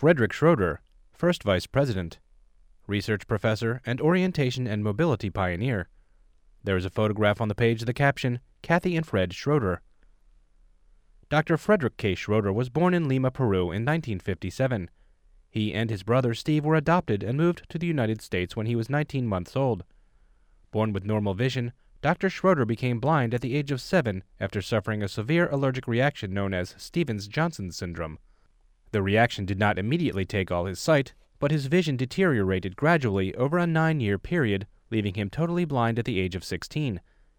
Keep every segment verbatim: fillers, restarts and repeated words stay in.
Frederick Schroeder, first Vice President, research professor and orientation and mobility pioneer. There is a photograph on the page of the caption, Kathy and Fred Schroeder. Doctor Frederick K. Schroeder was born in Lima, Peru in nineteen fifty-seven. He and his brother Steve were adopted and moved to the United States when he was nineteen months old. Born with normal vision, Doctor Schroeder became blind at the age of seven after suffering a severe allergic reaction known as Stevens-Johnson syndrome. The reaction did not immediately take all his sight, but his vision deteriorated gradually over a nine-year period, leaving him totally blind at the age of sixteen.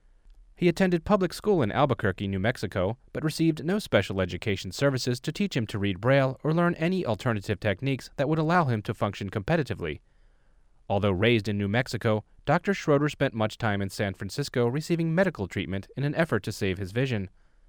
He attended public school in Albuquerque, New Mexico, but received no special education services to teach him to read Braille or learn any alternative techniques that would allow him to function competitively. Although raised in New Mexico, Doctor Schroeder spent much time in San Francisco receiving medical treatment in an effort to save his vision.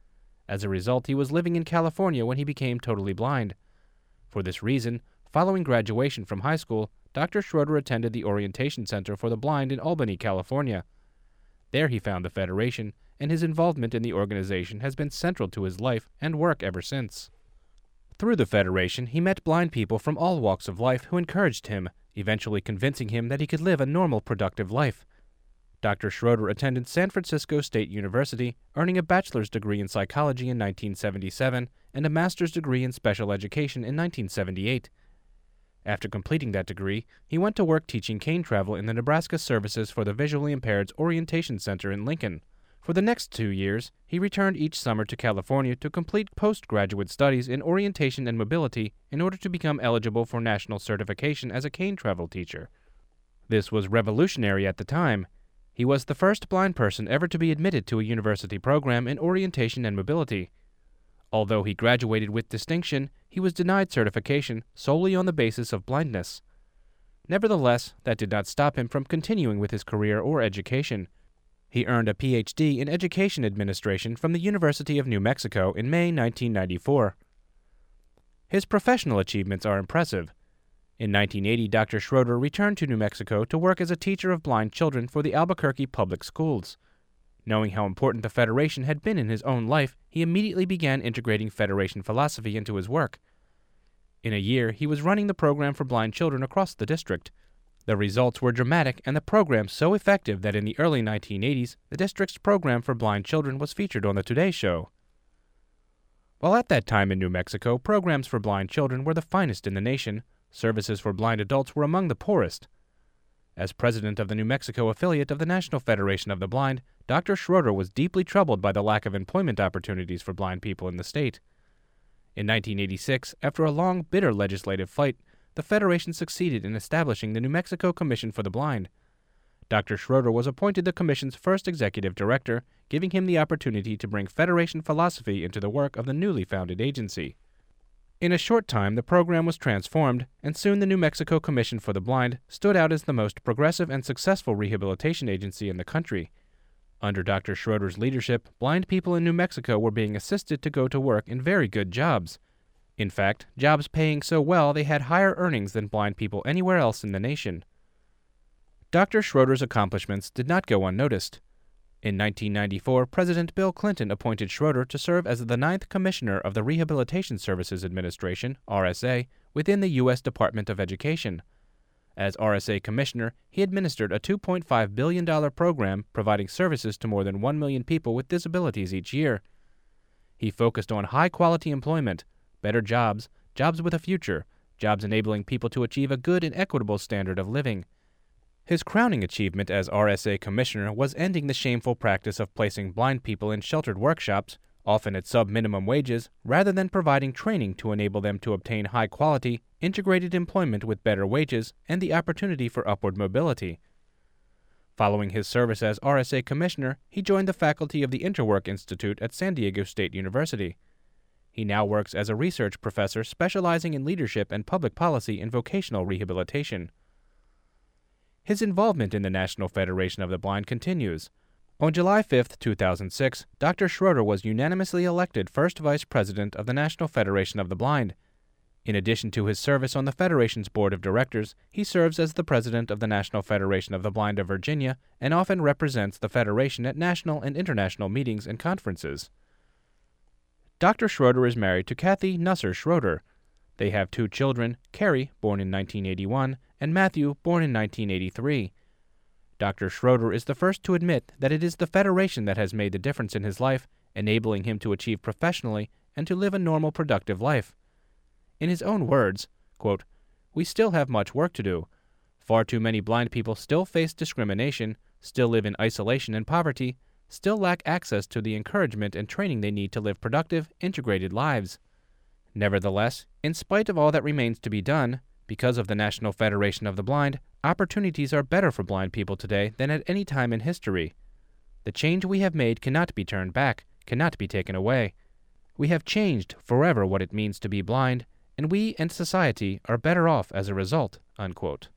As a result, he was living in California when he became totally blind. For this reason, following graduation from high school, Doctor Schroeder attended the Orientation Center for the Blind in Albany, California. There he found the Federation, and his involvement in the organization has been central to his life and work ever since. Through the Federation, he met blind people from all walks of life who encouraged him, eventually convincing him that he could live a normal, productive life. Doctor Schroeder attended San Francisco State University, earning a bachelor's degree in psychology in nineteen seventy-seven and a master's degree in special education in nineteen seventy-eight. After completing that degree, he went to work teaching cane travel in the Nebraska Services for the Visually Impaired's Orientation Center in Lincoln. For the next two years, he returned each summer to California to complete postgraduate studies in orientation and mobility in order to become eligible for national certification as a cane travel teacher. This was revolutionary at the time. He was the first blind person ever to be admitted to a university program in orientation and mobility. Although he graduated with distinction, he was denied certification solely on the basis of blindness. Nevertheless, that did not stop him from continuing with his career or education. He earned a P H D in Education Administration from the University of New Mexico in May nineteen ninety-four. His professional achievements are impressive. In nineteen eighty, Doctor Schroeder returned to New Mexico to work as a teacher of blind children for the Albuquerque Public Schools. Knowing how important the Federation had been in his own life, he immediately began integrating Federation philosophy into his work. In a year, he was running the program for blind children across the district. The results were dramatic and the program so effective that in the early nineteen eighties, the district's program for blind children was featured on the Today Show. While at that time in New Mexico, programs for blind children were the finest in the nation, services for blind adults were among the poorest. As president of the New Mexico affiliate of the National Federation of the Blind, Doctor Schroeder was deeply troubled by the lack of employment opportunities for blind people in the state. In nineteen eighty-six, after a long, bitter legislative fight, the Federation succeeded in establishing the New Mexico Commission for the Blind. Doctor Schroeder was appointed the Commission's first executive director, giving him the opportunity to bring Federation philosophy into the work of the newly founded agency. In a short time, the program was transformed, and soon the New Mexico Commission for the Blind stood out as the most progressive and successful rehabilitation agency in the country. Under Doctor Schroeder's leadership, blind people in New Mexico were being assisted to go to work in very good jobs. In fact, jobs paying so well they had higher earnings than blind people anywhere else in the nation. Doctor Schroeder's accomplishments did not go unnoticed. In nineteen ninety-four, President Bill Clinton appointed Schroeder to serve as the ninth Commissioner of the Rehabilitation Services Administration, R S A, within the U S Department of Education. As R S A Commissioner, he administered a two point five billion dollars program providing services to more than one million people with disabilities each year. He focused on high-quality employment, better jobs, jobs with a future, jobs enabling people to achieve a good and equitable standard of living. His crowning achievement as R S A Commissioner was ending the shameful practice of placing blind people in sheltered workshops, often at sub-minimum wages, rather than providing training to enable them to obtain high-quality, integrated employment with better wages and the opportunity for upward mobility. Following his service as R S A Commissioner, he joined the faculty of the Interwork Institute at San Diego State University. He now works as a research professor specializing in leadership and public policy in vocational rehabilitation. His involvement in the National Federation of the Blind continues. On July fifth, two thousand six, Doctor Schroeder was unanimously elected first Vice President of the National Federation of the Blind. In addition to his service on the Federation's Board of Directors, he serves as the President of the National Federation of the Blind of Virginia and often represents the Federation at national and international meetings and conferences. Doctor Schroeder is married to Kathy Nusser Schroeder. They have two children, Carrie, born in nineteen eighty-one, and Matthew, born in nineteen eighty-three. Doctor Schroeder is the first to admit that it is the Federation that has made the difference in his life, enabling him to achieve professionally and to live a normal, productive life. In his own words, quote, "We still have much work to do. Far too many blind people still face discrimination, still live in isolation and poverty, still lack access to the encouragement and training they need to live productive, integrated lives. Nevertheless, in spite of all that remains to be done, because of the National Federation of the Blind, opportunities are better for blind people today than at any time in history. The change we have made cannot be turned back, cannot be taken away. We have changed forever what it means to be blind, and we and society are better off as a result." Unquote.